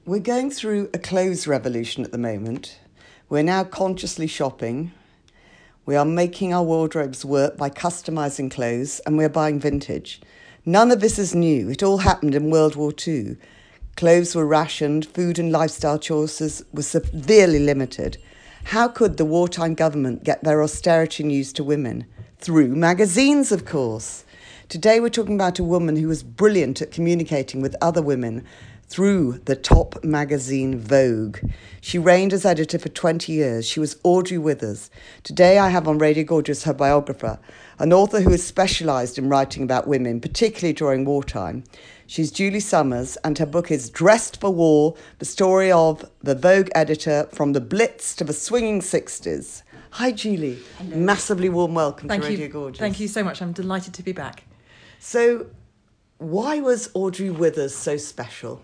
We're going through a clothes revolution at the moment. We're now consciously shopping. We are making our wardrobes work by customising clothes, and we're buying vintage. None of this is new. It all happened in World War II. Clothes were rationed, food and lifestyle choices were severely limited. How could the wartime government get their austerity news to women? Through magazines, of course. Today we're talking about a woman who was brilliant at communicating with other women through the top magazine Vogue. She reigned as editor for 20 years. She was Audrey Withers. Today I have on Radio Gorgeous her biographer, an author who has specialised in writing about women, particularly during wartime. She's Julie Summers, and her book is Dressed for War, the story of the Vogue editor from the Blitz to the swinging 60s. Hi, Julie. Hello. Massively warm welcome Thank to you. Radio Gorgeous. Thank you so much. I'm delighted to be back. So, why was Audrey Withers so special?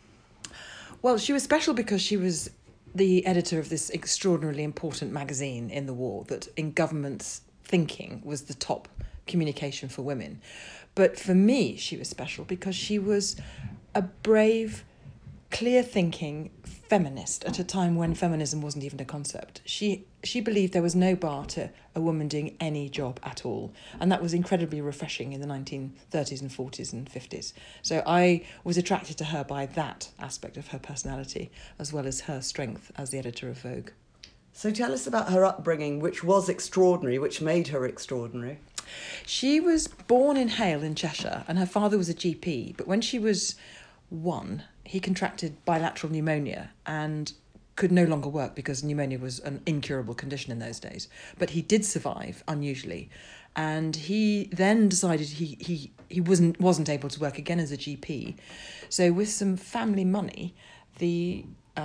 Well, she was special because she was the editor of this extraordinarily important magazine in the war that in government's thinking was the top communication for women. But for me, she was special because she was a brave, clear-thinking feminist at a time when feminism wasn't even a concept. She believed there was no bar to a woman doing any job at all, and that was incredibly refreshing in the 1930s and 40s and 50s. So I was attracted to her by that aspect of her personality, as well as her strength as the editor of Vogue. So tell us about her upbringing, which was extraordinary, which made her extraordinary. She was born in Hale in Cheshire, and her father was a GP, but when she was 1, he contracted bilateral pneumonia and could no longer work because pneumonia was an incurable condition in those days. But he did survive, unusually, and he then decided he wasn't able to work again as a GP. So with some family money, the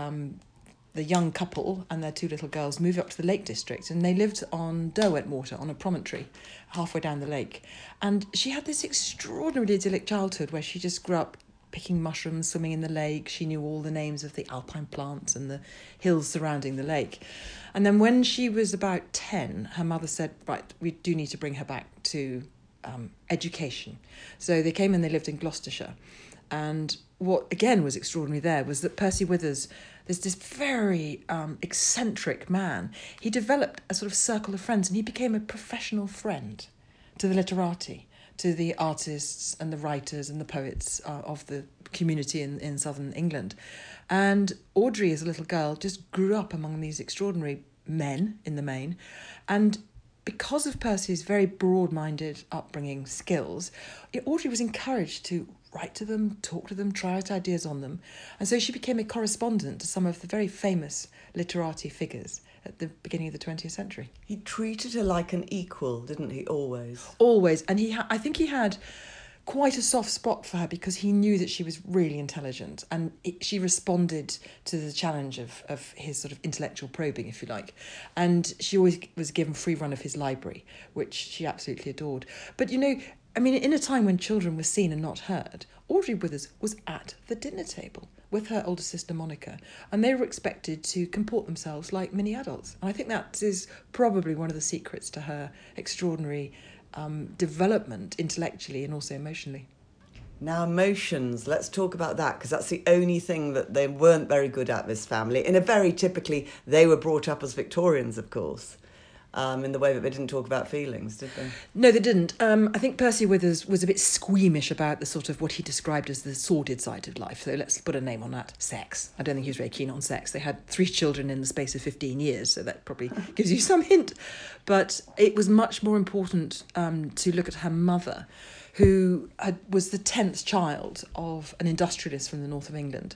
young couple and their 2 little girls moved up to the Lake District, and they lived on Derwent Water, on a promontory halfway down the lake. And she had this extraordinarily idyllic childhood where she just grew up picking mushrooms, swimming in the lake. She knew all the names of the alpine plants and the hills surrounding the lake. And then when she was about 10, her mother said, right, we do need to bring her back to education. So they came and they lived in Gloucestershire. And what, again, was extraordinary there was that Percy Withers, there's this very eccentric man. He developed a sort of circle of friends, and he became a professional friend to the literati, to the artists and the writers and the poets of the community in southern England. And Audrey, as a little girl, just grew up among these extraordinary men in the main. And because of Percy's very broad-minded upbringing skills, Audrey was encouraged to write to them, talk to them, try out ideas on them. And so she became a correspondent to some of the very famous literati figures at the beginning of the 20th century. He treated her like an equal, didn't he, always? Always. And I think he had quite a soft spot for her because he knew that she was really intelligent, and she responded to the challenge of his sort of intellectual probing, if you like. And she always was given free run of his library, which she absolutely adored. But, I mean, in a time when children were seen and not heard, Audrey Withers was at the dinner table with her older sister Monica, and they were expected to comport themselves like mini adults. And I think that is probably one of the secrets to her extraordinary development intellectually and also emotionally. Now, emotions, let's talk about that, because that's the only thing that they weren't very good at, this family. In a very typically, they were brought up as Victorians, of course. In the way that they didn't talk about feelings, did they? No, they didn't. I think Percy Withers was a bit squeamish about the sort of what he described as the sordid side of life. So let's put a name on that. Sex. I don't think he was very keen on sex. They had 3 children in the space of 15 years, so that probably gives you some hint. But it was much more important to look at her mother, who was the 10th child of an industrialist from the north of England,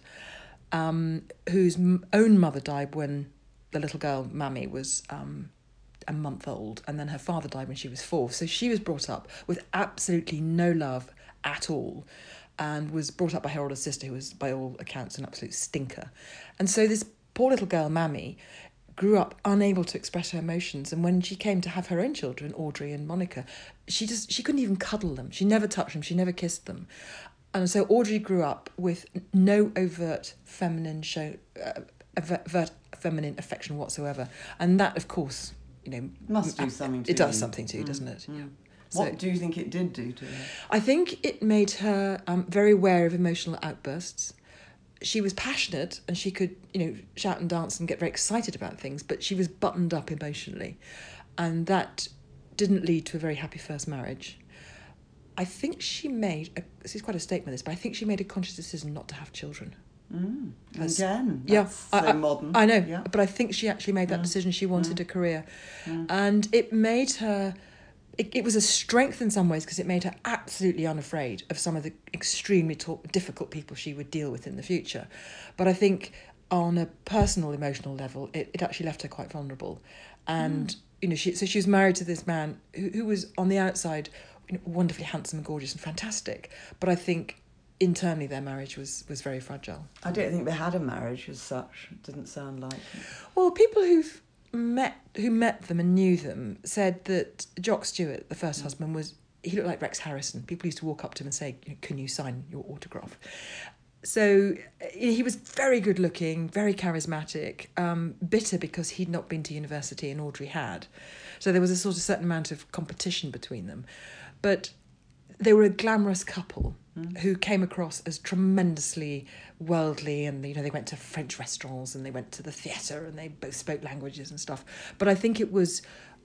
whose own mother died when the little girl, Mammy, was a month old, and then her father died when she was 4. So she was brought up with absolutely no love at all, and was brought up by her older sister, who was, by all accounts, an absolute stinker. And so this poor little girl, Mammy, grew up unable to express her emotions. And when she came to have her own children, Audrey and Monica, she couldn't even cuddle them. She never touched them. She never kissed them. And so Audrey grew up with no overt feminine feminine affection whatsoever. And that, of course, must do something to it does you. something to you, doesn't it? Yeah. What do you think it did do to her? I think it made her very aware of emotional outbursts, she was passionate and she could, shout and dance and get very excited about things, but she was buttoned up emotionally. And that didn't lead to a very happy first marriage. I think she this is quite a statement, this, but I think she made a conscious decision not to have children. Again, that's so modern. I know, but I think she actually made that decision. She wanted a career. And it made her... It was a strength in some ways because it made her absolutely unafraid of some of the extremely difficult people she would deal with in the future. But I think on a personal, emotional level, it actually left her quite vulnerable. And, she was married to this man who was on the outside wonderfully handsome and gorgeous and fantastic. But I think internally their marriage was very fragile. I don't think they had a marriage as such. It didn't sound like it. Well, people who met them and knew them said that Jock Stewart, the first husband, he looked like Rex Harrison. People used to walk up to him and say, "Can you sign your autograph?" So he was very good looking, very charismatic, bitter because he'd not been to university and Audrey had. So there was a sort of certain amount of competition between them. But they were a glamorous couple who came across as tremendously worldly, and they went to French restaurants and they went to the theatre and they both spoke languages and stuff. But I think it was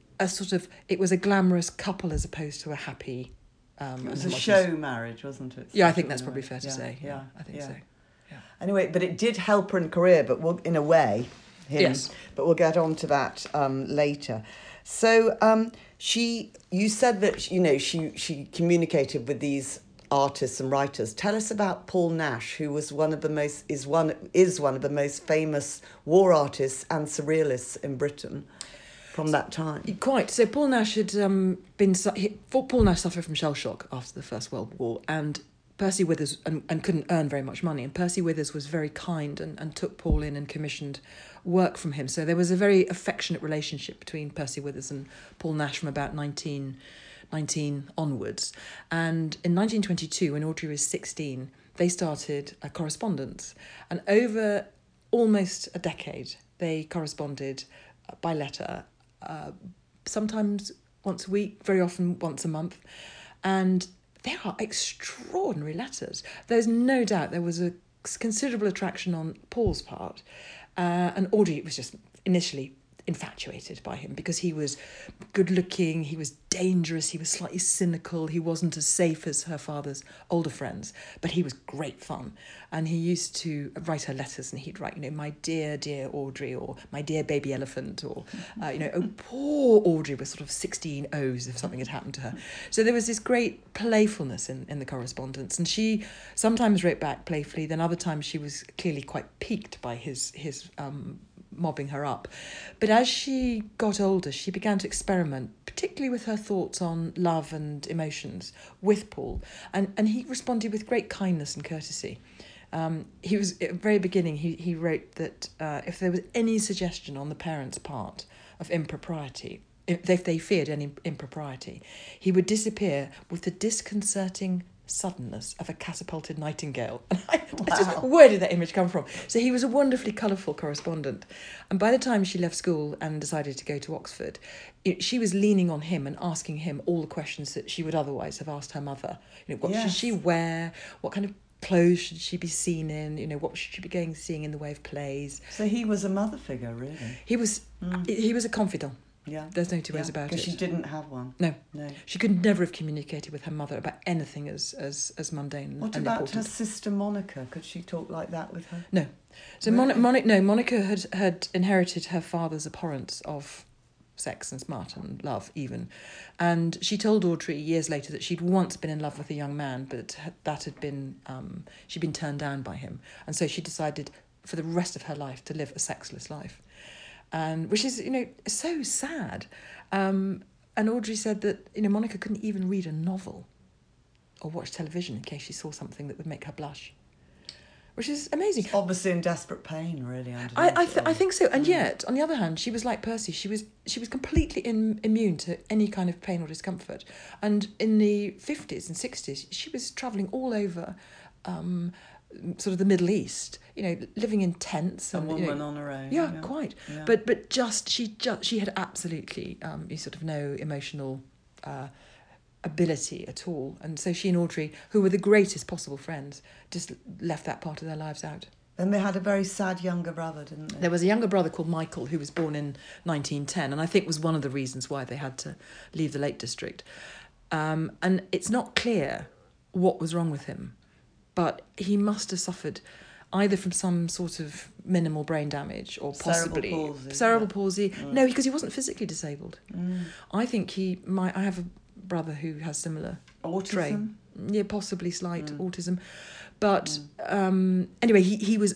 a glamorous couple as opposed to a happy... it was a show marriage, wasn't it? Yeah, I think that's probably fair to say. Yeah, I think so. Yeah. Anyway, but it did help her in career, but in a way, yes. But we'll get on to that later. So you said that she communicated with these artists and writers. Tell us about Paul Nash, who was one of the most famous war artists and surrealists in Britain from that time. Quite. So Paul Nash had Paul Nash suffered from shell shock after the First World War, and Percy Withers and couldn't earn very much money. And Percy Withers was very kind and took Paul in and commissioned work from him. So there was a very affectionate relationship between Percy Withers and Paul Nash from about 1919 onwards. And in 1922, when Audrey was 16, they started a correspondence. And over almost a decade, they corresponded by letter, sometimes once a week, very often once a month. And they are extraordinary letters. There's no doubt there was a considerable attraction on Paul's part. And Audrey was just initially infatuated by him because he was good looking, he was dangerous, he was slightly cynical, he wasn't as safe as her father's older friends, but he was great fun. And he used to write her letters, and he'd write, my dear Audrey, or my dear baby elephant, or oh, poor Audrey, with sort of 16 O's if something had happened to her. So there was this great playfulness in the correspondence, and she sometimes wrote back playfully, then other times she was clearly quite piqued by his mobbing her up. But as she got older, she began to experiment, particularly with her thoughts on love and emotions with Paul. And he responded with great kindness and courtesy. He was, at the very beginning, he wrote that if there was any suggestion on the parents' part of impropriety, if they feared any impropriety, he would disappear with the disconcerting suddenness of a catapulted nightingale. Where did that image come from? So he was a wonderfully colourful correspondent. And by the time she left school and decided to go to Oxford, she was leaning on him and asking him all the questions that she would otherwise have asked her mother. What should she wear? What kind of clothes should she be seen in? What should she be seeing in the way of plays? So he was a mother figure, really. He was a confidant. Yeah. There's no two ways about it. Because she didn't have one. No. She could never have communicated with her mother about anything as mundane What and about important. her sister Monica? Could she talk like that with her? No. So really? Monica had inherited her father's abhorrence of sex and smut and love even. And she told Audrey years later that she'd once been in love with a young man, but that had been, she'd been turned down by him. And so she decided for the rest of her life to live a sexless life. And which is, so sad. And Audrey said that, Monica couldn't even read a novel or watch television in case she saw something that would make her blush, which is amazing. She's obviously in desperate pain, really. I think so. And yet, on the other hand, she was like Percy. She was completely immune to any kind of pain or discomfort. And in the 50s and 60s, she was travelling all over sort of the Middle East, living in tents. A woman on her own. Yeah, quite. Yeah. But she had absolutely sort of no emotional ability at all. And so she and Audrey, who were the greatest possible friends, just left that part of their lives out. And they had a very sad younger brother, didn't they? There was a younger brother called Michael who was born in 1910, and I think was one of the reasons why they had to leave the Lake District. And it's not clear what was wrong with him, but he must have suffered either from some sort of minimal brain damage or possibly cerebral palsy. No, because he wasn't physically disabled. I think I have a brother who has similar Autism? Yeah, possibly slight autism. But anyway, he was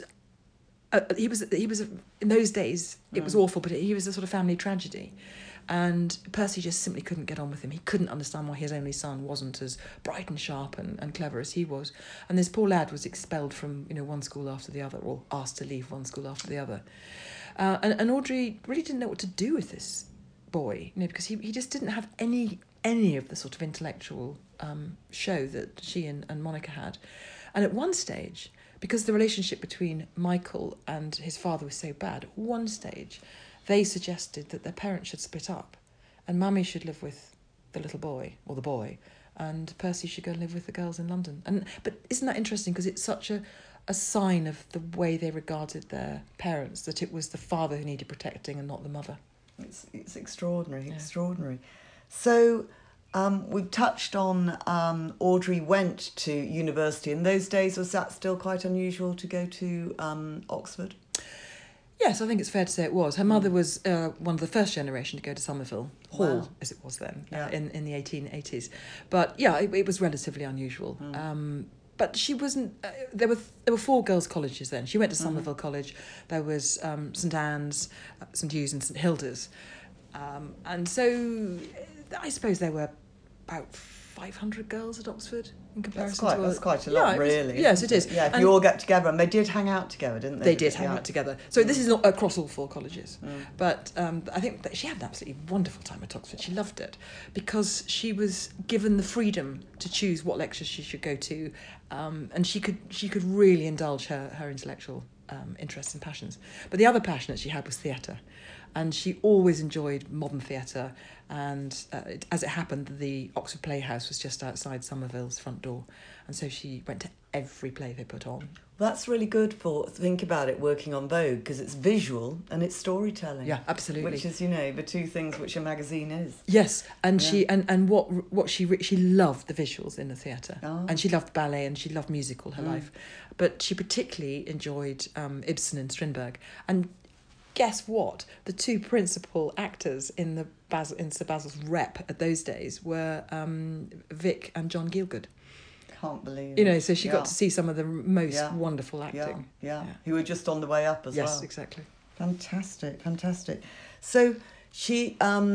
in those days. It was awful, but he was a sort of family tragedy, and Percy just simply couldn't get on with him. He couldn't understand why his only son wasn't as bright and sharp and clever as he was. And this poor lad was expelled from one school after the other, or asked to leave one school after the other. And Audrey really didn't know what to do with this boy, because he just didn't have any of the sort of intellectual show that she and Monica had. And at one stage, because the relationship between Michael and his father was so bad, at one stage they suggested that their parents should split up and Mummy should live with the little boy, or the boy, and Percy should go and live with the girls in London. But isn't that interesting, because it's such a sign of the way they regarded their parents, that it was the father who needed protecting and not the mother. It's extraordinary, extraordinary. So we've touched on Audrey went to university. In those days, was that still quite unusual to go to Oxford? Yes, I think it's fair to say it was. Her mother was one of the first generation to go to Somerville Hall, as it was then, in the 1880s. But yeah, it was relatively unusual. But she wasn't. There were 4 girls' colleges then. She went to Somerville College. There was St Anne's, St Hugh's, and St Hilda's, and so I suppose there were about 500 girls at Oxford in comparison. That's quite a lot, really. Yes, it is. Yeah, if you all get together, and they did hang out together, didn't they? They did hang out together. So this is not across all 4 colleges, but I think that she had an absolutely wonderful time at Oxford. She loved it because she was given the freedom to choose what lectures she should go to, and she could really indulge her intellectual interests and passions. But the other passion that she had was theatre. And she always enjoyed modern theatre, and as it happened, the Oxford Playhouse was just outside Somerville's front door, and so she went to every play they put on. Well, that's really good think about it, working on Vogue, because it's visual and it's storytelling. Yeah, absolutely. Which is, the 2 things which a magazine is. Yes, and she loved the visuals in the theatre, and she loved ballet and she loved music all her life, but she particularly enjoyed Ibsen and Strindberg. And guess what? The 2 principal actors in Sir Basil's rep at those days were Vic and John Gielgud. Can't believe it. So she got to see some of the most wonderful acting. Yeah, who were just on the way up as well. Yes, exactly. Fantastic. So she,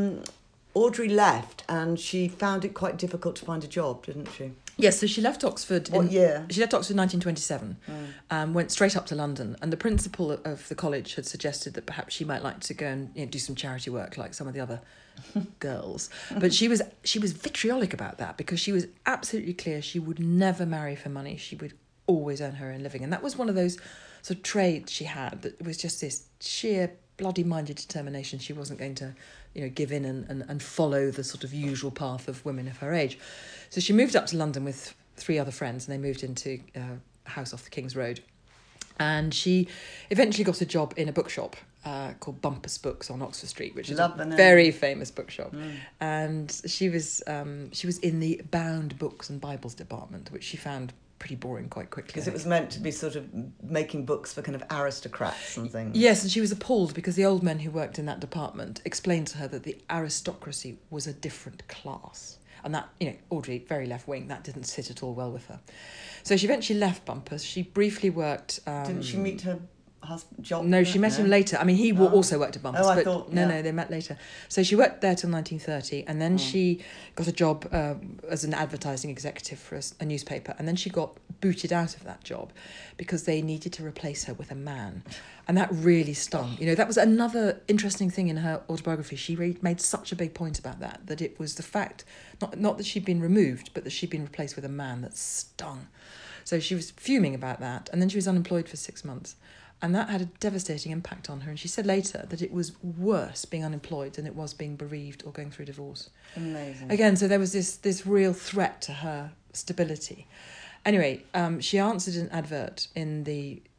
Audrey left, and she found it quite difficult to find a job, didn't she? Yes, so she left Oxford. What year? She left Oxford in 1927, went straight up to London, and the principal of the college had suggested that perhaps she might like to go and do some charity work like some of the other girls. But she was vitriolic about that, because she was absolutely clear she would never marry for money. She would always earn her own living, and that was one of those sort of traits she had, that was just this sheer bloody-minded determination. She wasn't going to give in and follow the sort of usual path of women of her age. So she moved up to London with 3 other friends, and they moved into a house off the King's Road. And she eventually got a job in a bookshop called Bumpus Books on Oxford Street, which is a very famous bookshop. And she was in the bound books and Bibles department, which she found pretty boring quite quickly. Because it was meant to be sort of making books for kind of aristocrats and things. Yes, and she was appalled because the old men who worked in that department explained to her that the aristocracy was a different class. And that, Audrey, very left-wing, that didn't sit at all well with her. So she eventually left Bumpus. She briefly worked... Didn't she meet her husband, John? No, she met him later. I mean, he also worked at Bumpus. I thought... No, they met later. So she worked there till 1930, and then she got a job as an advertising executive for a newspaper, and then she got booted out of that job because they needed to replace her with a man. And that really stung. That was another interesting thing in her autobiography. She made such a big point about that it was the fact, not that she'd been removed, but that she'd been replaced with a man that stung. So she was fuming about that, and then she was unemployed for 6 months. And that had a devastating impact on her. And she said later that it was worse being unemployed than it was being bereaved or going through divorce. Amazing. Again, so there was this real threat to her stability. Anyway, she answered an advert in the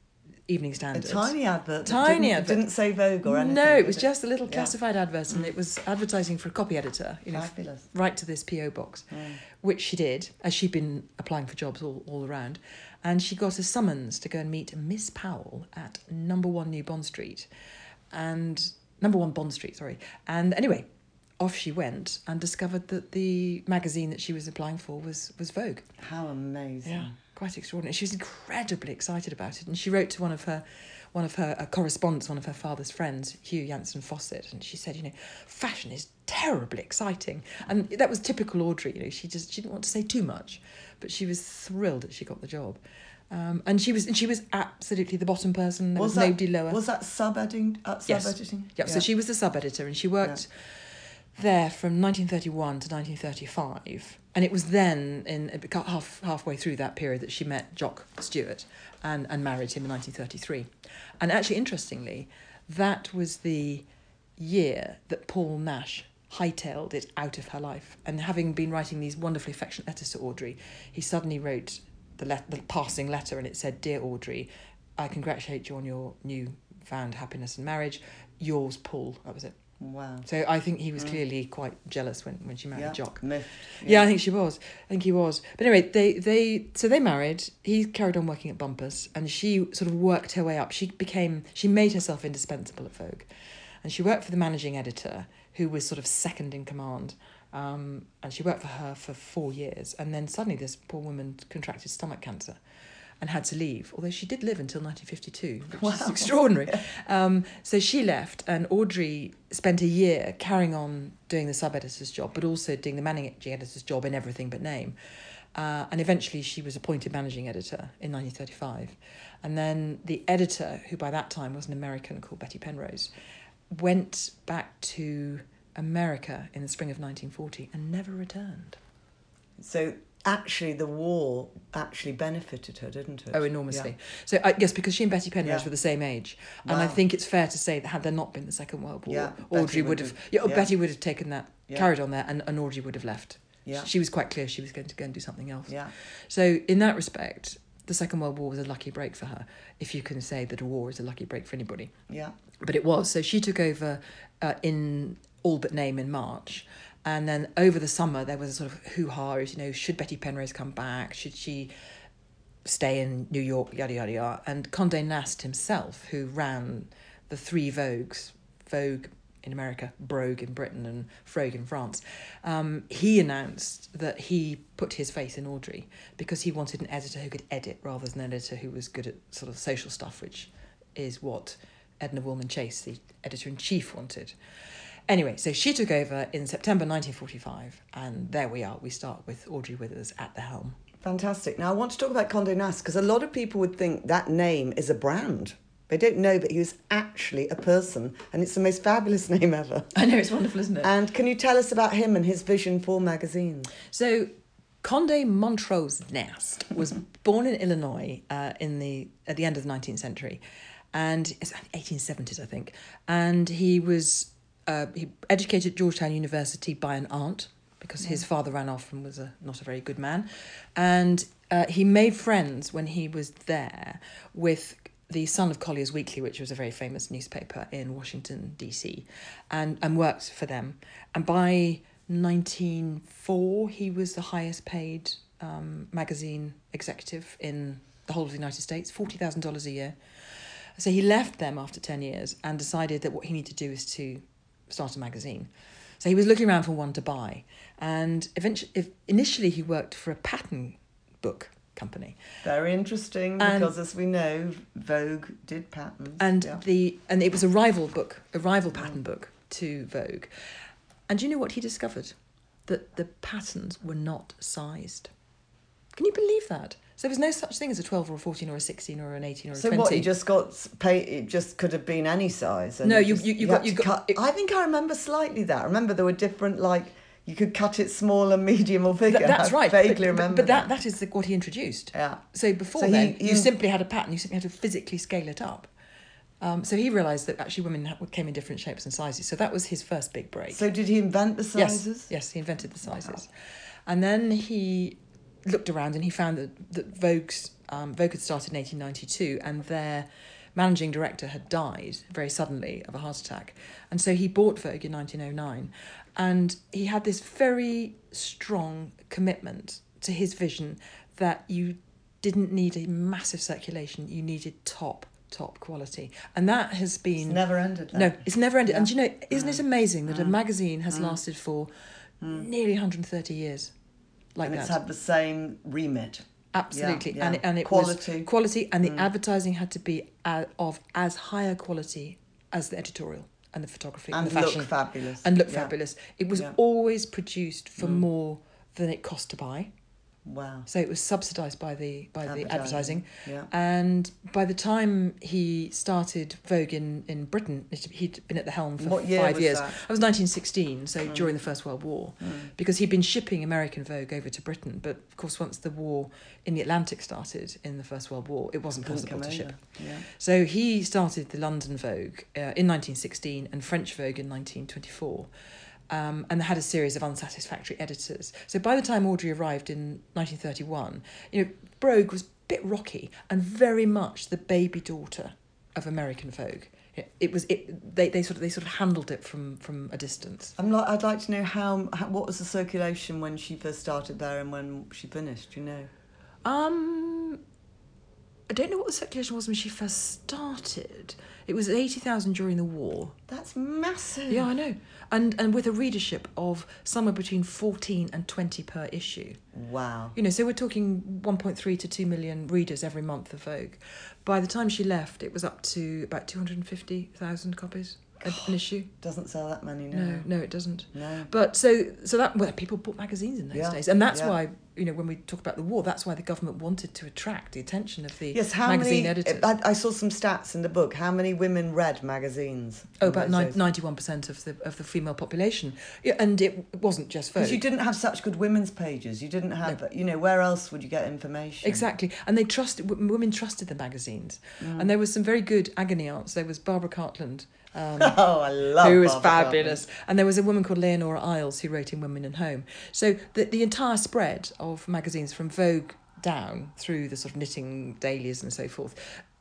Evening Standard. A tiny advert. Tiny It advert. didn't say Vogue or anything. No, it was did just a little Yeah. classified advert, and it was advertising for a copy editor. Fabulous. Right to this PO box, which she did, as she'd been applying for jobs all around, and she got a summons to go and meet Miss Powell at number 1 New Bond Street, and number 1 Bond Street, sorry. And anyway, off she went and discovered that the magazine that she was applying for was Vogue. How amazing. Yeah, quite extraordinary. She was incredibly excited about it, and she wrote to one of her correspondents, one of her father's friends, Hugh Jansen Fawcett, and she said, fashion is terribly exciting. And that was typical Audrey, she didn't want to say too much, but she was thrilled that she got the job. And she was absolutely the bottom person. There was nobody lower. Was that sub-editing? Yes. Yeah, so she was the sub-editor, and she worked there from 1931 to 1935, and it was then halfway through that period that she met Jock Stewart and married him in 1933. And actually, interestingly, that was the year that Paul Nash hightailed it out of her life. And having been writing these wonderfully affectionate letters to Audrey, he suddenly wrote the passing letter, and it said, "Dear Audrey, I congratulate you on your new-found happiness and marriage. Yours, Paul." That was it. Wow. So I think he was clearly quite jealous when she married Jock. Miffed. Yeah, I think she was. I think he was. But anyway, they married. He carried on working at Bumpers, and she sort of worked her way up. She made herself indispensable at Vogue, and she worked for the managing editor, who was sort of second in command. And she worked for her for 4 years, and then suddenly this poor woman contracted stomach cancer and had to leave, although she did live until 1952, which is extraordinary. So she left, and Audrey spent a year carrying on doing the sub-editor's job, but also doing the managing editor's job in everything but name. And eventually she was appointed managing editor in 1935. And then the editor, who by that time was an American called Betty Penrose, went back to America in the spring of 1940 and never returned. So actually the war actually benefited her, didn't it? Oh, enormously. So I guess because she and Betty Penrose were the same age. And I think it's fair to say that had there not been the Second World War, Audrey would have Betty would have taken that, carried on there, and Audrey would have left. Yeah. She was quite clear she was going to go and do something else. Yeah. So in that respect, the Second World War was a lucky break for her, if you can say that a war is a lucky break for anybody. Yeah. But it was. So she took over in all but name in March. And then over the summer, there was a sort of hoo-ha, should Betty Penrose come back? Should she stay in New York? Yada, yada, yada. And Condé Nast himself, who ran the 3 Vogues, Vogue in America, Brogue in Britain, and Frogue in France, he announced that he put his faith in Audrey because he wanted an editor who could edit rather than an editor who was good at sort of social stuff, which is what Edna Woolman Chase, the editor-in-chief, wanted. Anyway, so she took over in September 1945, and there we are. We start with Audrey Withers at the helm. Fantastic. Now, I want to talk about Condé Nast, because a lot of people would think that name is a brand. They don't know that he was actually a person, and it's the most fabulous name ever. I know, it's wonderful, isn't it? And can you tell us about him and his vision for magazines? So, Condé Montrose Nast was born in Illinois at the end of the 19th century, and it's 1870s, I think. And he was he educated at Georgetown University by an aunt, because his father ran off and was not a very good man. And he made friends when he was there with the Son of Collier's Weekly, which was a very famous newspaper in Washington, D.C., and worked for them. And by 1904, he was the highest paid magazine executive in the whole of the United States, $40,000 a year. So he left them after 10 years and decided that what he needed to do is to start a magazine. So he was looking around for one to buy. And initially he worked for a pattern book company. Very interesting, because as we know, Vogue did patterns. And it was a rival pattern book to Vogue. And do you know what he discovered? That the patterns were not sized. Can you believe that? So there was no such thing as a 12 or a 14 or a 16 or an 18 or a 20. So what, you just got paid, it just could have been any size? And no, you got cut. I think I remember slightly that. I remember there were different, you could cut it small and medium or bigger. That's right. I vaguely remember but that is what he introduced. Yeah. So before you simply had a pattern, you simply had to physically scale it up. So he realised that actually women came in different shapes and sizes. So that was his first big break. So did he invent the sizes? Yes, he invented the sizes. Wow. And then he looked around and he found that Vogue had started in 1892, and managing director had died very suddenly of a heart attack. And so he bought Vogue in 1909. And he had this very strong commitment to his vision that you didn't need a massive circulation, you needed top quality. And that has been... It's never ended. No, it's never ended. Yeah. And you know, isn't it amazing that a magazine has lasted for nearly 130 years like and that? It's had the same remit. Absolutely. Yeah. And it quality. was quality, and the advertising had to be of as higher quality as the editorial and the photography and the fashion. Look fabulous. And look fabulous. It was always produced for more than it cost to buy. Wow. So it was subsidised by the advertising. Yeah. And by the time he started Vogue in Britain, he'd been at the helm for What year 5 was years. that? It was 1916, so during the First World War, because he'd been shipping American Vogue over to Britain. But of course, once the war in the Atlantic started in the First World War, it wasn't possible to ship. Yeah. So he started the London Vogue in 1916 and French Vogue in 1924. And had a series of unsatisfactory editors. So by the time Audrey arrived in 1931, you know, Brogue was a bit rocky and very much the baby daughter of American Vogue. They sort of handled it from a distance. I'd like to know how what was the circulation when she first started there and when she finished. Do you know? I don't know what the circulation was when she first started. It was 80,000 during the war. That's massive. Yeah, I know. And with a readership of somewhere between 14 and 20 per issue. Wow. You know, so we're talking 1.3 to 2 million readers every month of Vogue. By the time she left, it was up to about 250,000 copies an issue. Doesn't sell that many now. No, it doesn't. No. But so that people bought magazines in those days, and that's why, you know, when we talk about the war, that's why the government wanted to attract the attention of the magazine editors. I saw some stats in the book. How many women read magazines? Oh, about 91% of the female population. Yeah, and it wasn't just Vogue. Because you didn't have such good women's pages. You didn't have, you know, where else would you get information? Exactly. And women trusted the magazines. And there was some very good agony aunts. There was Barbara Cartland. I love who was Barbara fabulous. Cartland. And there was a woman called Leonora Isles who wrote in Women and Home. So the entire spread of magazines from Vogue down through the sort of knitting dailies and so forth,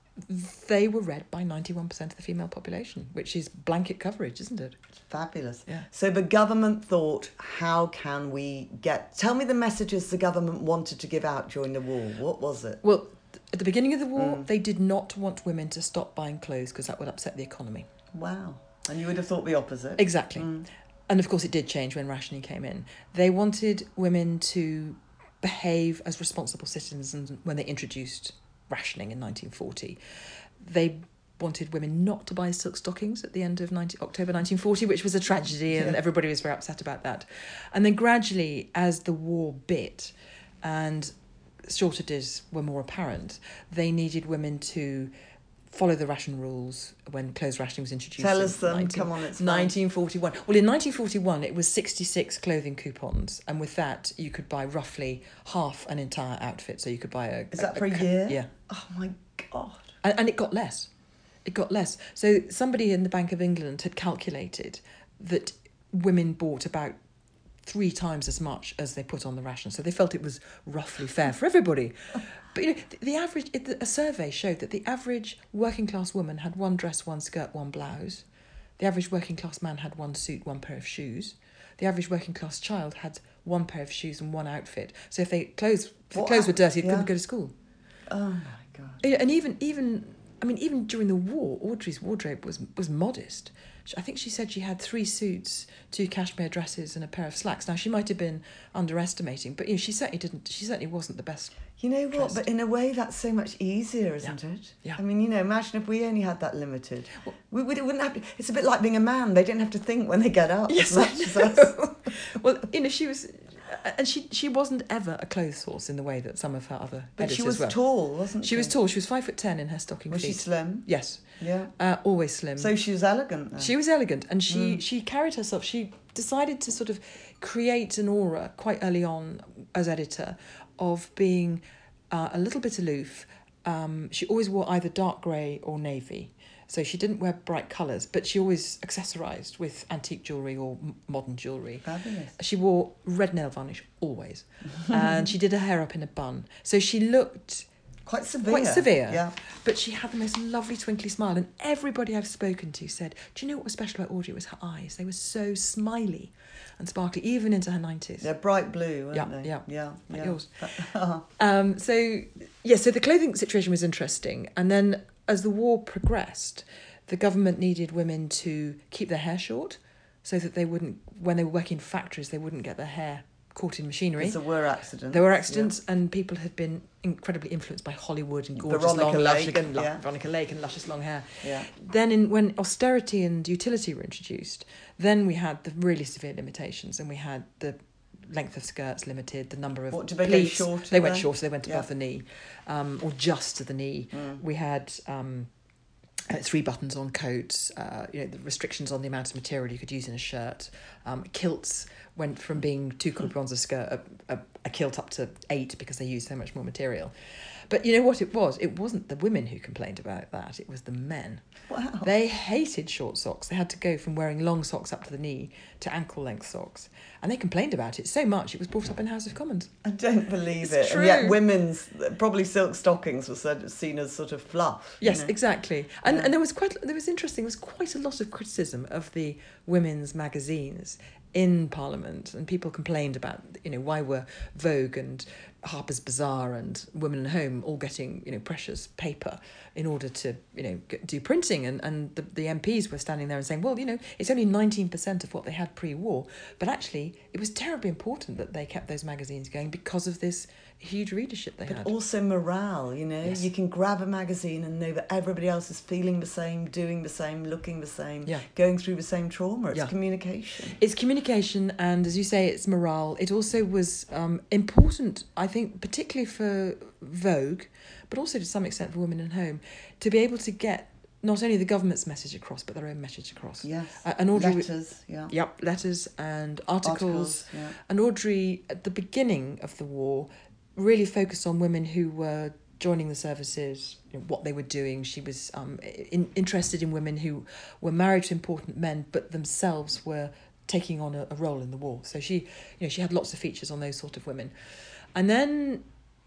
they were read by 91% of the female population, which is blanket coverage, isn't it? Fabulous. Yeah. So the government thought, how can we tell me the messages the government wanted to give out during the war. What was it? Well, at the beginning of the war, they did not want women to stop buying clothes because that would upset the economy. Wow. And you would have thought the opposite. Exactly. And of course it did change when rationing came in. They wanted women to behave as responsible citizens when they introduced rationing in 1940. They wanted women not to buy silk stockings at the end of October 1940, which was a tragedy, and everybody was very upset about that. And then gradually, as the war bit and shortages were more apparent, they needed women to follow the ration rules when clothes rationing was introduced. Tell us them. Come on, it's 1941. Well, in 1941, it was 66 clothing coupons, and with that, you could buy roughly half an entire outfit. So you could buy Is that for a year? Yeah. Oh my God. And it got less. It got less. So somebody in the Bank of England had calculated that women bought about 3 times as much as they put on the ration. So they felt it was roughly fair for everybody. But you know, the average, a survey showed that the average working class woman had 1 dress, 1 skirt, 1 blouse. The average working class man had 1 suit, 1 pair of shoes. The average working class child had 1 pair of shoes and 1 outfit. So if the clothes were dirty, they couldn't go to school. Oh my God. And even during the war, Audrey's wardrobe was modest. I think she said she had 3 suits, 2 cashmere dresses, and a pair of slacks. Now she might have been underestimating, but you know, she certainly wasn't the best. You know what? dressed. But in a way, that's so much easier, isn't it? Yeah. I mean, you know, imagine if we only had that limited. We wouldn't have to. It's a bit like being a man. They didn't have to think when they get up as much as us. Well, you know, she was. And she wasn't ever a clothes horse in the way that some of her other But editors she was were. tall, wasn't she? She was tall. She was 5'10" in her stocking Was feet. she slim? Yes. Yeah. Always slim. So she was elegant then. She was elegant, and she carried herself. She decided to sort of create an aura quite early on as editor of being a little bit aloof. She always wore either dark grey or navy. So she didn't wear bright colours, but she always accessorised with antique jewellery or modern jewellery. Fabulous. She wore red nail varnish, always. And she did her hair up in a bun. So she looked Quite severe. Quite severe. Yeah. But she had the most lovely twinkly smile, and everybody I've spoken to said, do you know what was special about Audrey? It was her eyes. They were so smiley and sparkly, even into her 90s. They're bright blue, aren't they? Yeah. Like yeah. yours. So the clothing situation was interesting. And then as the war progressed, the government needed women to keep their hair short so that they wouldn't, when they were working in factories, they wouldn't get their hair caught in machinery. There were accidents. There were accidents, and people had been incredibly influenced by Hollywood and gorgeous Veronica Lake, Veronica Lake and luscious long hair. Yeah. Then when austerity and utility were introduced, then we had the really severe limitations, and we had the length of skirts limited, the number of did they pleats. go shorter? They went shorter, they went above the knee, or just to the knee. We had 3 buttons on coats, the restrictions on the amount of material you could use in a shirt. Kilts went from being 2 coupons a skirt, a kilt, up to 8 because they used so much more material. But you know what it was? It wasn't the women who complained about that, it was the men. Wow. They hated short socks. They had to go from wearing long socks up to the knee to ankle-length socks. And they complained about it so much, it was brought up in House of Commons. I don't believe It's it. true. And yet women's, probably silk stockings were seen as sort of fluff. Yes, exactly. And there was quite a lot of criticism of the women's magazines in Parliament, and people complained about, why were Vogue and Harper's Bazaar and Women and Home all getting, precious paper in order to, do printing, and the MPs were standing there and saying, well, it's only 19% of what they had pre-war, but actually it was terribly important that they kept those magazines going because of this huge readership they had. But also morale, Yes. You can grab a magazine and know that everybody else is feeling the same, doing the same, looking the same, going through the same trauma. It's communication. It's communication, and as you say, it's morale. It also was important, I think, particularly for Vogue, but also to some extent for Women in Home, to be able to get not only the government's message across, but their own message across. Yes. And Audrey, letters, yeah. Yep, letters and articles. Yeah. And Audrey, at the beginning of the war, really focused on women who were joining the services, what they were doing. She was interested in women who were married to important men, but themselves were taking on a role in the war. So she had lots of features on those sort of women. And then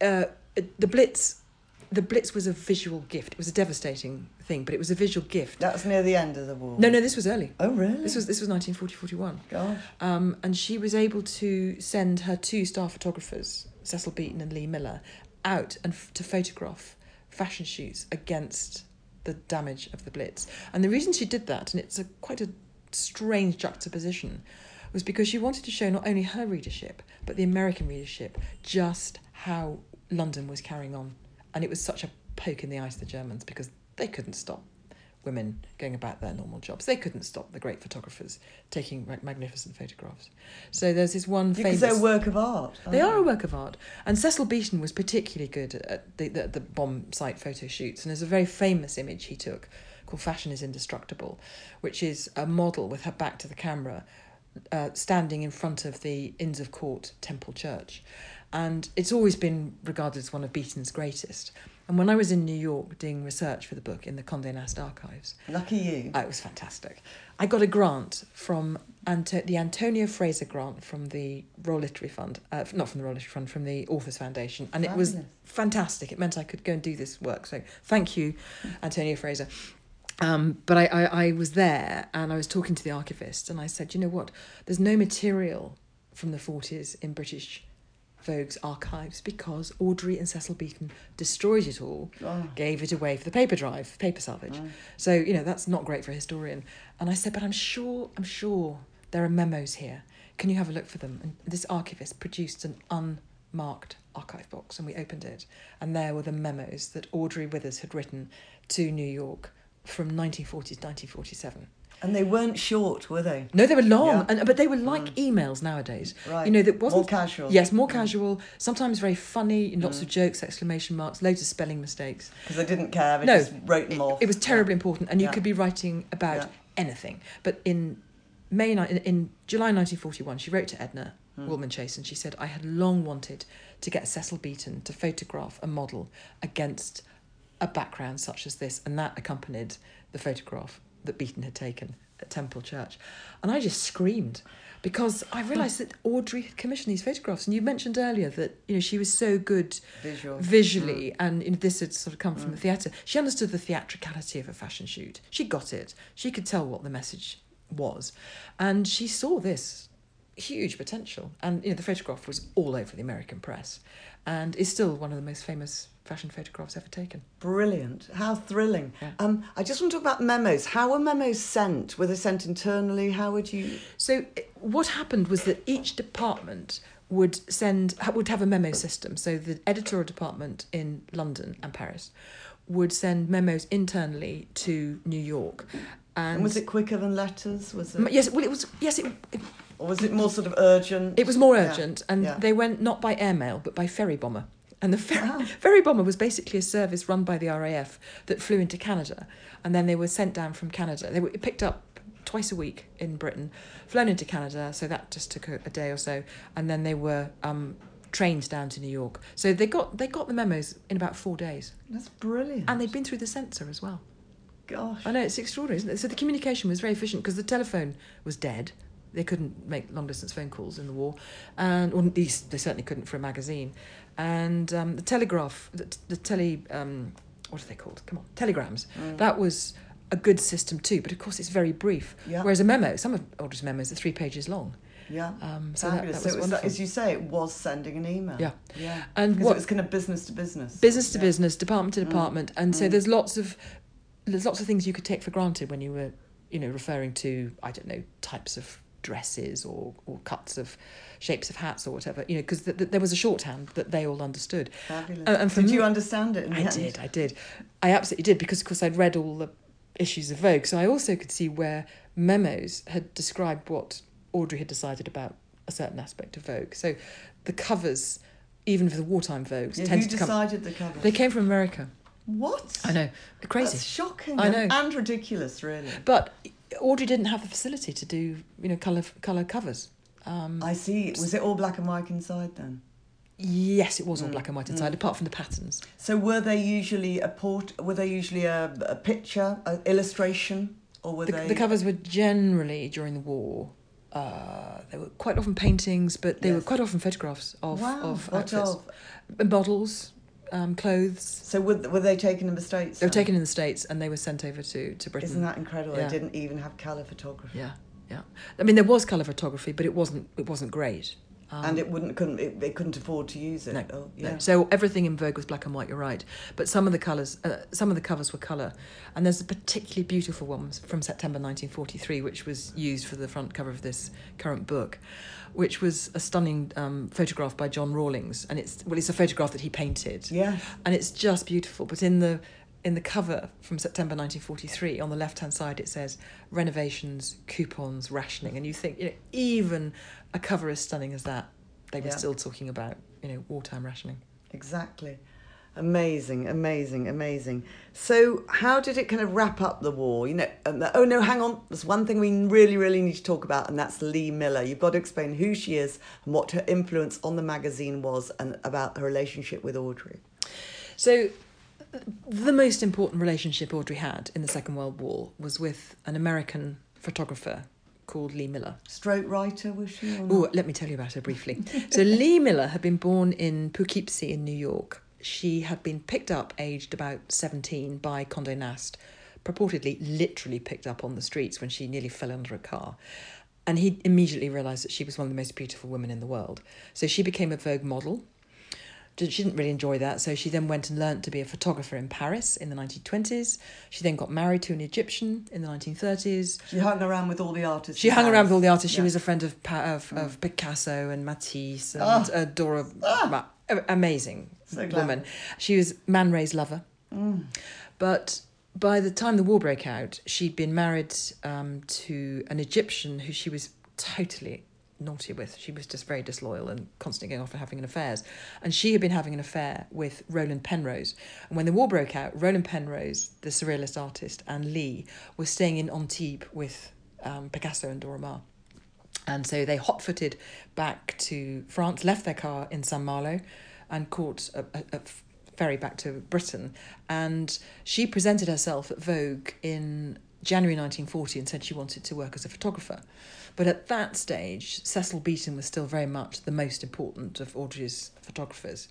the Blitz was a visual gift. It was a devastating thing, but it was a visual gift. That was near the end of the war. No, this was early. Oh, really? This was 1940-41. Gosh. And she was able to send her 2 star photographers, Cecil Beaton and Lee Miller, out and to photograph fashion shoots against the damage of the Blitz. And the reason she did that, and it's quite a strange juxtaposition, was because she wanted to show not only her readership, but the American readership, just how London was carrying on. And it was such a poke in the eye to the Germans, because they couldn't stop women going about their normal jobs. They couldn't stop the great photographers taking magnificent photographs. So there's this one famous... Because they're a work of art. They are a work of art. And Cecil Beaton was particularly good at the bomb site photo shoots. And there's a very famous image he took called Fashion is Indestructible, which is a model with her back to the camera standing in front of the Inns of Court Temple Church. And it's always been regarded as one of Beaton's greatest. And when I was in New York doing research for the book in the Condé Nast archives... Lucky you. It was fantastic. I got a grant from the Antonio Fraser grant from the Royal Literary Fund, not from the Royal Literary Fund, from the Authors Foundation. And it was fantastic. It meant I could go and do this work. So thank you, Antonio Fraser. But I was there and I was talking to the archivist and I said, you know what, there's no material from the 40s in British Vogue's archives because Audrey and Cecil Beaton destroyed it all, gave it away for the paper drive, paper salvage. So, that's not great for a historian. And I said, but I'm sure there are memos here. Can you have a look for them? And this archivist produced an unmarked archive box and we opened it. And there were the memos that Audrey Withers had written to New York from 1940 to 1947. And they weren't short, were they? No, they were long, but they were like emails nowadays. Right. That wasn't more casual. Yes, more casual. Sometimes very funny, lots of jokes, exclamation marks, loads of spelling mistakes. Because they didn't care. They just wrote them off. It was terribly important, and you could be writing about anything. But in July 1941, she wrote to Edna Woolman Chase, and she said, "I had long wanted to get Cecil Beaton to photograph a model against a background such as this," and that accompanied the photograph that Beaton had taken at Temple Church. And I just screamed because I realised that Audrey had commissioned these photographs. And you mentioned earlier that, she was so good visually, and this had sort of come from the theatre. She understood the theatricality of a fashion shoot. She got it. She could tell what the message was. And she saw this huge potential. And, the photograph was all over the American press and is still one of the most famous fashion photographs ever taken. Brilliant. How thrilling. Yeah. I just want to talk about memos. How were memos sent? Were they sent internally? How would you... So what happened was that each department would have a memo system. So the editorial department in London and Paris would send memos internally to New York. And was it quicker than letters? Was it? Yes, well, it was. Yes, or was it more sort of urgent? It was more urgent, and they went not by airmail but by ferry bomber. And the ferry bomber was basically a service run by the RAF that flew into Canada, and then they were sent down from Canada. They were picked up twice a week in Britain, flown into Canada, so that just took a day or so, and then they were trained down to New York. So they got the memos in about 4 days. That's brilliant. And they'd been through the censor as well. Gosh. I know, it's extraordinary, isn't it? So the communication was very efficient because the telephone was dead. They couldn't make long-distance phone calls in the war, or at least they certainly couldn't for a magazine. And the telegraph, what are they called? Come on, telegrams. That was a good system too, but of course it's very brief. Yeah. Whereas a memo, some of Audrey's memos are 3 pages long. Yeah. So that was wonderful. As you say, it was sending an email. Yeah. Yeah. And it was kind of business to business. Business to business, department to department, and so there's lots of things you could take for granted when you were, referring to, I don't know, types of dresses or cuts of shapes of hats or whatever, because there was a shorthand that they all understood. Fabulous. And did you understand it in the end? I did. I absolutely did, because, of course, I'd read all the issues of Vogue, so I also could see where memos had described what Audrey had decided about a certain aspect of Vogue. So the covers, even for the wartime Vogues, tended to come... Who decided the covers? They came from America. What? I know. Crazy. That's shocking. I know. And ridiculous, really. But Audrey didn't have the facility to do, colour covers. I see. Was it all black and white inside then? Yes, it was all black and white inside, apart from the patterns. So were they usually a picture, an illustration, or were they? The covers were generally during the war. They were quite often paintings, but they were quite often photographs of outfits, models. Clothes. So were they taken in the States? They were taken in the States and they were sent over to Britain. Isn't that incredible? Yeah. They didn't even have colour photography. Yeah. I mean, there was colour photography, but it wasn't great. And they couldn't afford to use it. No, oh, yeah. No. So everything in Vogue was black and white. You're right, but some of the covers were colour, and there's a particularly beautiful one from September 1943, which was used for the front cover of this current book, which was a stunning photograph by John Rawlings, and it's a photograph that he painted. Yeah, and it's just beautiful. But in the cover from September 1943, on the left-hand side, it says renovations, coupons, rationing. And you think, even a cover as stunning as that, they were still talking about, wartime rationing. Exactly. Amazing. So how did it kind of wrap up the war? Oh no, hang on. There's one thing we really, really need to talk about, and that's Lee Miller. You've got to explain who she is and what her influence on the magazine was, and about her relationship with Audrey. So the most important relationship Audrey had in the Second World War was with an American photographer called Lee Miller. Stroke writer, was she? Oh, let me tell you about her briefly. So Lee Miller had been born in Poughkeepsie in New York. She had been picked up, aged about 17, by Condé Nast, purportedly literally picked up on the streets when she nearly fell under a car. And he immediately realised that she was one of the most beautiful women in the world. So she became a Vogue model. She didn't really enjoy that, so she then went and learnt to be a photographer in Paris in the 1920s. She then got married to an Egyptian in the 1930s. She hung around with all the artists. She was a friend of Picasso and Matisse and Dora. Amazing woman. She was Man Ray's lover. But by the time the war broke out, she'd been married to an Egyptian who she was totally naughty with. She was just very disloyal and constantly going off and having affairs. And she had been having an affair with Roland Penrose. And when the war broke out, Roland Penrose, the surrealist artist, and Lee were staying in Antibes with Picasso and Dora Maar. And so they hot-footed back to France, left their car in Saint-Malo, and caught a ferry back to Britain. And she presented herself at Vogue in January 1940 and said she wanted to work as a photographer. But at that stage, Cecil Beaton was still very much the most important of Audrey's photographers.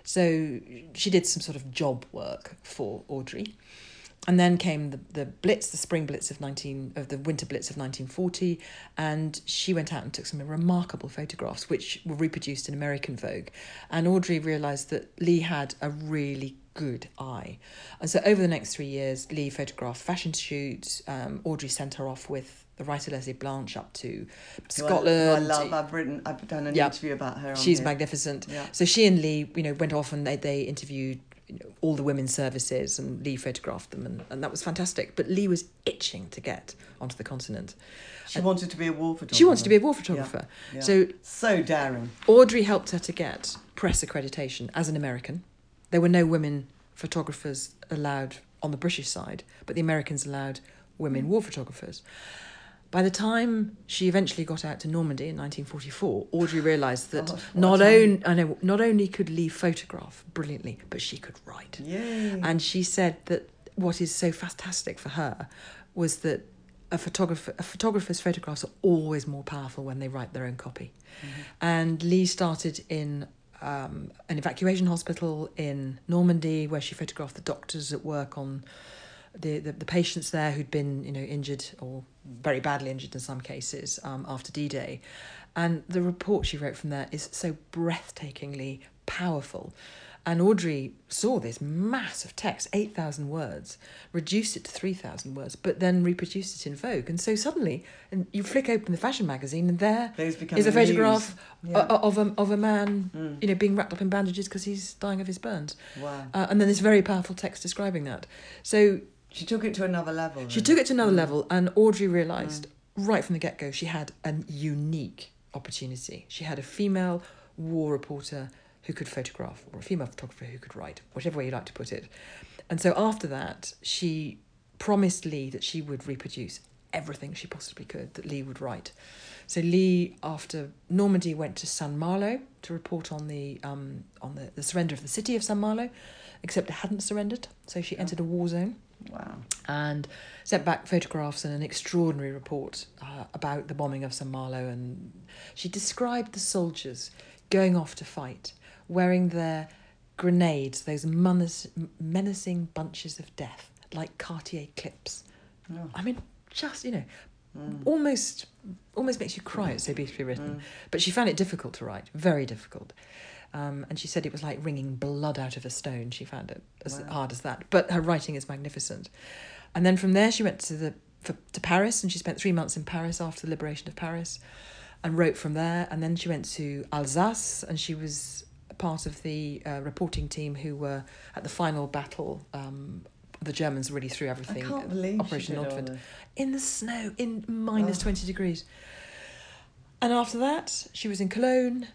So she did some sort of job work for Audrey. And then came the Blitz, the spring Blitz of the winter Blitz of 1940, and she went out and took some remarkable photographs, which were reproduced in American Vogue. And Audrey realised that Lee had a really good eye. And so over the next 3 years, Lee photographed fashion shoots. Audrey sent her off with the writer Leslie Blanche up to Scotland. I love. I've done an interview about her. She's magnificent. Yeah. So she and Lee, went off and they interviewed all the women's services, and Lee photographed them, and that was fantastic. But Lee was itching to get onto the continent. She wanted to be a war photographer. She wanted to be a war photographer. Yeah. So daring. Audrey helped her to get press accreditation as an American. There were no women photographers allowed on the British side, but the Americans allowed women war photographers. By the time she eventually got out to Normandy in 1944, Audrey realised that not only could Lee photograph brilliantly, but she could write. Yay. And she said that what is so fantastic for her was that a photographer's photographs are always more powerful when they write their own copy. Mm-hmm. And Lee started in an evacuation hospital in Normandy, where she photographed the doctors at work on the patients there who'd been injured or very badly injured in some cases after D-Day. And the report she wrote from there is so breathtakingly powerful. And Audrey saw this mass of text, 8,000 words, reduced it to 3,000 words, but then reproduced it in Vogue. And so suddenly, and you flick open the fashion magazine, and there is a photograph of a man, being wrapped up in bandages because he's dying of his burns. Wow! And then this very powerful text describing that. So she took it to another level. She took it to another level, and Audrey realised right from the get-go she had a unique opportunity. She had a female war reporter who could photograph, or a female photographer who could write, whichever way you like to put it. And so after that, she promised Lee that she would reproduce everything she possibly could that Lee would write. So Lee, after Normandy, went to Saint-Malo to report on the surrender of the city of Saint-Malo, except it hadn't surrendered, so she entered a war zone. Wow. And sent back photographs and an extraordinary report about the bombing of Saint-Malo. And she described the soldiers going off to fight, wearing their grenades, those menacing bunches of death, like Cartier clips. Oh. I mean, just, almost makes you cry. It's so beautifully written. But she found it difficult to write, very difficult. And she said it was like wringing blood out of a stone. She found it as hard as that. But her writing is magnificent. And then from there she went to Paris, and she spent 3 months in Paris after the liberation of Paris and wrote from there. And then she went to Alsace, and she was part of the reporting team who were at the final battle. The Germans really threw everything. I can't believe Operation she did all Nordfeld. this. In the snow, in minus 20 degrees. And after that, she was in Cologne,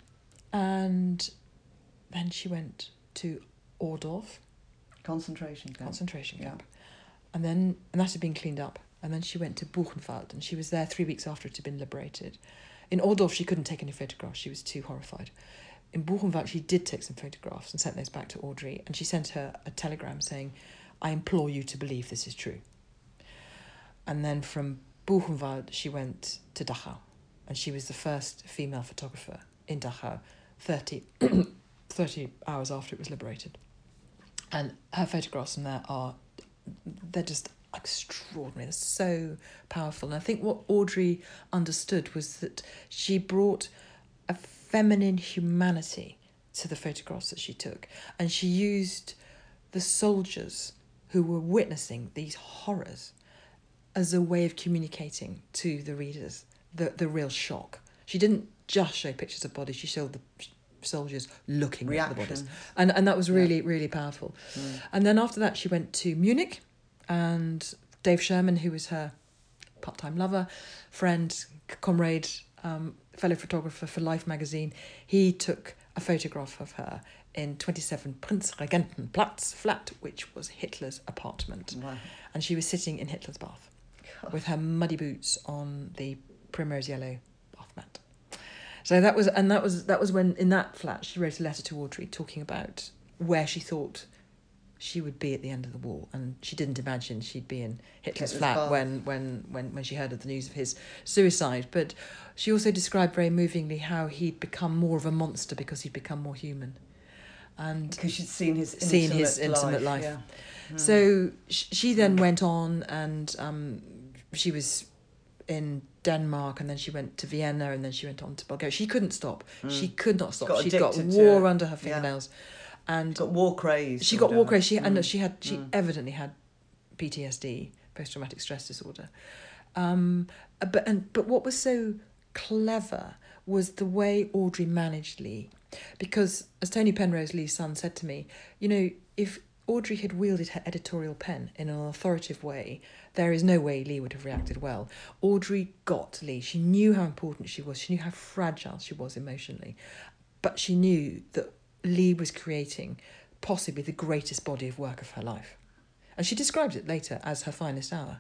and then she went to Ohrdruf. Concentration camp. And that had been cleaned up. And then she went to Buchenwald, and she was there 3 weeks after it had been liberated. In Ohrdruf, she couldn't take any photographs. She was too horrified. In Buchenwald, she did take some photographs and sent those back to Audrey. And she sent her a telegram saying, "I implore you to believe this is true." And then from Buchenwald, she went to Dachau. And she was the first female photographer in Dachau, 30 hours after it was liberated. And her photographs from there they're just extraordinary. They're so powerful. And I think what Audrey understood was that she brought a feminine humanity to the photographs that she took. And she used the soldiers who were witnessing these horrors as a way of communicating to the readers the real shock. She didn't just show pictures of bodies, she showed the soldiers looking at the bodies. And that was really, really powerful. And then after that, she went to Munich, and Dave Sherman, who was her part-time lover, friend, comrade, fellow photographer for Life magazine, he took a photograph of her in 27 Prinzregentenplatz flat, which was Hitler's apartment. Wow. And she was sitting in Hitler's bath with her muddy boots on the primrose yellow bath mat. So that was when in that flat she wrote a letter to Audrey talking about where she thought she would be at the end of the wall, and she didn't imagine she'd be in Hitler's Hitler's flat bath. when she heard of the news of his suicide. But she also described very movingly how he'd become more of a monster because he'd become more human, and Because she'd seen his intimate life. Yeah. So she then went on, and she was in Denmark, and then she went to Vienna, and then she went on to Bulgaria. She couldn't stop. She could not stop. She'd got addicted to war it. under her fingernails, and Got war craze. she got war craze. She evidently had PTSD, post traumatic stress disorder. But what was so clever was the way Audrey managed Lee, because as Tony Penrose, Lee's son, said to me, you know, if Audrey had wielded her editorial pen in an authoritative way, there is no way Lee would have reacted well. Audrey got Lee. She knew how important she was. She knew how fragile she was emotionally. But she knew that Lee was creating possibly the greatest body of work of her life. And she described it later as her finest hour.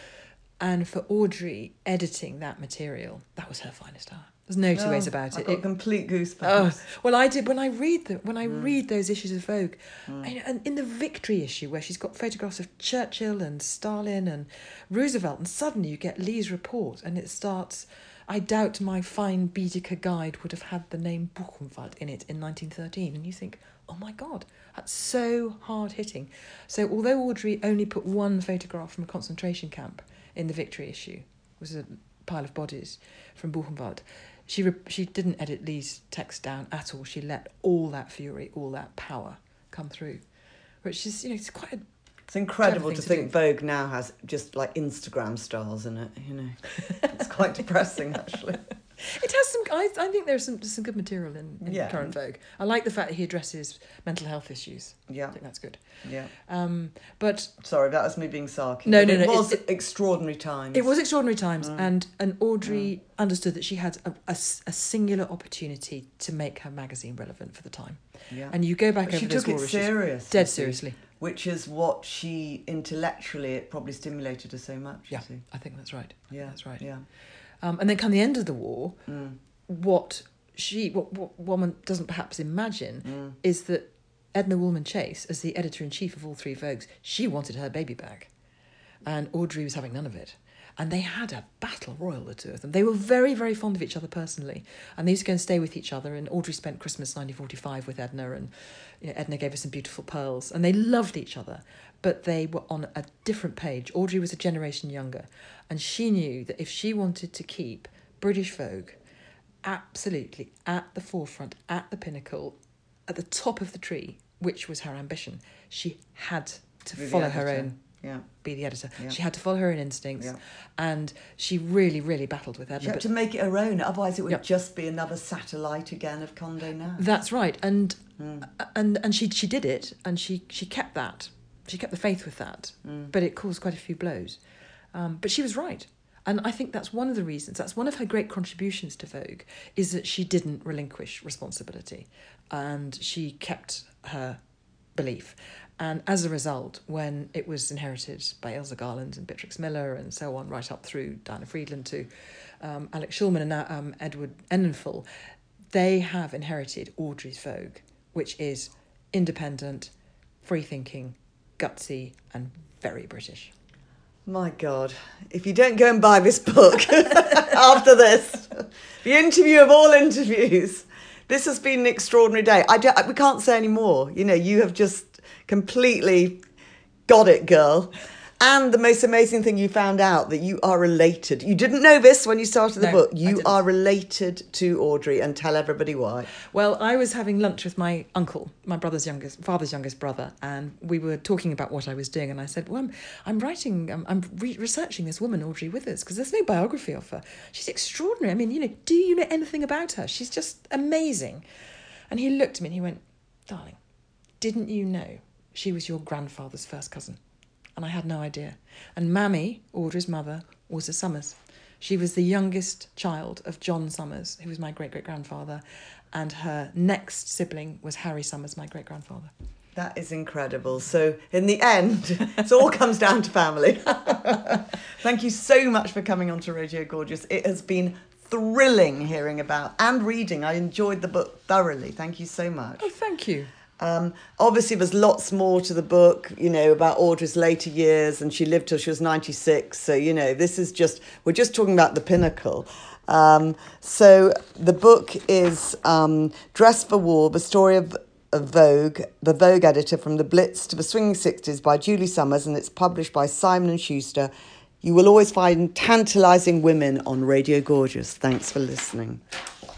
And for Audrey, editing that material, that was her finest hour. There's no two ways about it. I got complete goosebumps. Oh, well, I did when I read those issues of Vogue, and in the Victory issue where she's got photographs of Churchill and Stalin and Roosevelt, and suddenly you get Lee's report, and it starts, I doubt my fine Baedeker guide would have had the name Buchenwald in it in 1913, and you think, oh my God, that's so hard hitting. So although Audrey only put one photograph from a concentration camp in the Victory issue, it was a pile of bodies from Buchenwald, she didn't edit Lee's text down at all. She let all that fury, all that power come through, which is, you know, it's quite a... It's incredible to think Vogue now has just like Instagram stars in it, you know. It's quite depressing, actually. It has some... I think there's some good material in current Vogue. I like the fact that he addresses mental health issues. Yeah. I think that's good. Yeah. But... Sorry, that was me being sarcastic. No. It was extraordinary times. It was extraordinary times, and Audrey understood that she had a singular opportunity to make her magazine relevant for the time. Yeah. And you go back over those war issues. She took it serious. Dead seriously. Which is what she, intellectually, it probably stimulated her so much. Yeah, you see. I think that's right. Yeah, that's right. Yeah. And then come the end of the war, what one doesn't perhaps imagine is that Edna Woolman Chase, as the editor-in-chief of all three Vogues, she wanted her baby back. And Audrey was having none of it. And they had a battle royal, the two of them. They were very, very fond of each other personally. And they used to go and stay with each other. And Audrey spent Christmas 1945 with Edna. And Edna gave her some beautiful pearls. And they loved each other. But they were on a different page. Audrey was a generation younger. And she knew that if she wanted to keep British Vogue absolutely at the forefront, at the pinnacle, at the top of the tree, which was her ambition, she had to follow her own... Yeah. Be the editor. Yeah. She had to follow her own instincts, Yeah. and she really, really battled with Edna. She had to make it her own, otherwise it would just be another satellite again of Condé Nast. That's right, and she did it, and she kept that. She kept the faith with that, but it caused quite a few blows. But she was right, and I think that's one of the reasons. That's one of her great contributions to Vogue, is that she didn't relinquish responsibility, and she kept her belief. And as a result, when it was inherited by Ailsa Garland and Beatrix Miller and so on, right up through Diana Friedland to Alex Shulman and now Edward Enninful, they have inherited Audrey's Vogue, which is independent, free-thinking, gutsy and very British. My God, if you don't go and buy this book after this, the interview of all interviews, this has been an extraordinary day. We can't say any more. You know, you have just completely got it, girl. And the most amazing thing, you found out that you are related. You didn't know this when you started the book. You are related to Audrey, and tell everybody why. Well, I was having lunch with my uncle, my father's youngest brother, and we were talking about what I was doing. And I said, "Well, I'm researching this woman, Audrey Withers, because there's no biography of her. She's extraordinary. I mean, you know, do you know anything about her? She's just amazing." And he looked at me and he went, "Darling, didn't you know she was your grandfather's first cousin?" And I had no idea. And Mammy, Audrey's mother, was a Summers. She was the youngest child of John Summers, who was my great-great-grandfather, and her next sibling was Harry Summers, my great-grandfather. That is incredible. So in the end, it all comes down to family. Thank you so much for coming on to Radio Gorgeous. It has been thrilling hearing about and reading. I enjoyed the book thoroughly. Thank you so much. Oh, thank you. Obviously, there's lots more to the book, about Audrey's later years, and she lived till she was 96. So, we're just talking about the pinnacle. So the book is Dress for War, the story of Vogue, the Vogue editor from the Blitz to the Swinging 60s by Julie Summers, and it's published by Simon & Schuster. You will always find tantalising women on Radio Gorgeous. Thanks for listening.